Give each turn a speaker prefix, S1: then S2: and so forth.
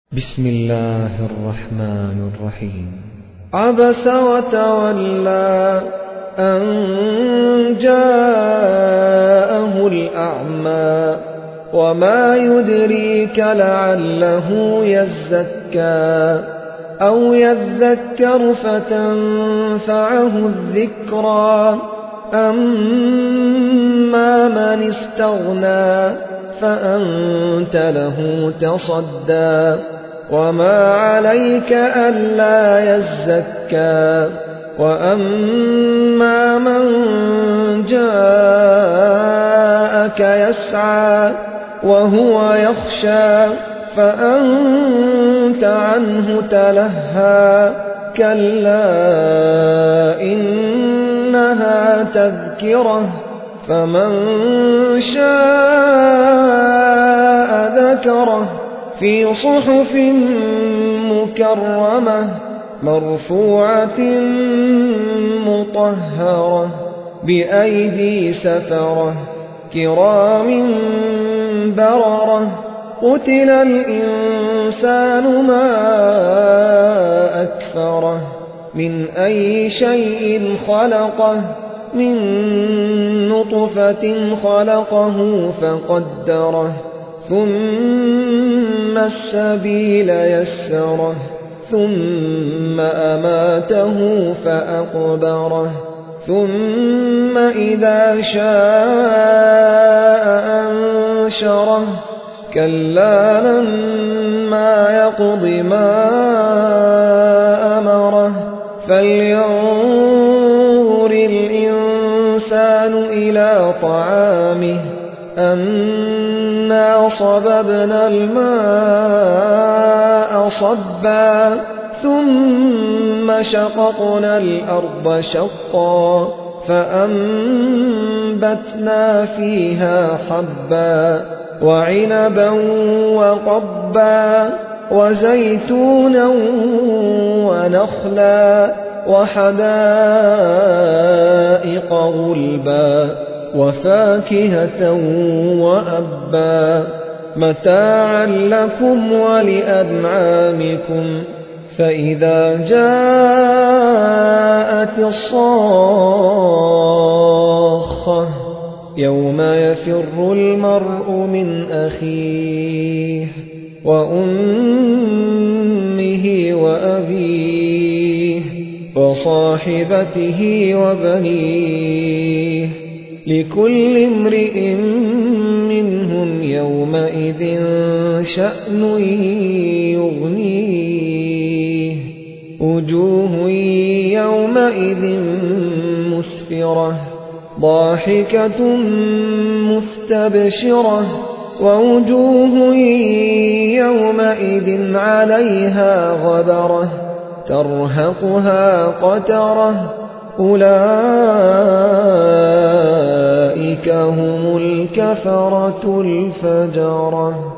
S1: بسم الله الرحمن الرحيم.
S2: عبس وتولى أن جاءه الأعمى وما يدريك لعله يزكى أو يذكر فتنفعه الذكرى أما من استغنى فأنت له تصدى وما عليك ألا يزكى وأما من جاءك يسعى وهو يخشى فأنت عنه تلهى كلا إنها تذكرة فمن شاء ذكره في صحف مكرمة مرفوعة مطهرة بأيدي سفرة كرام بررة قتل الإنسان ما أكفره من أي شيء خلقه من نطفة خلقه فقدره ثم السبيل يسره ثم أماته فأقبره ثم إذا شاء أنشره كلا لما يقض ما أمره فلينظر الإنسان إلى طعامه أنا صببنا الماء صبا ثم شققنا الأرض شقا فأنبتنا فيها حبا وعنبا وقضبا وزيتونا ونخلا وحدائق غلبا وفاكهة وأبا متاعا لكم ولأنعامكم فإذا جاءت الصاخة يوم يفر المرء من أخيه وأمه وأبيه وصاحبته وبنيه لكل امرئ منهم يومئذ شأن يغنيه وجوه يومئذ مسفرة ضاحكة مستبشرة ووجوه يومئذ عليها غبرة ترهقها قترة أولئك هم الكفرة الفجرة.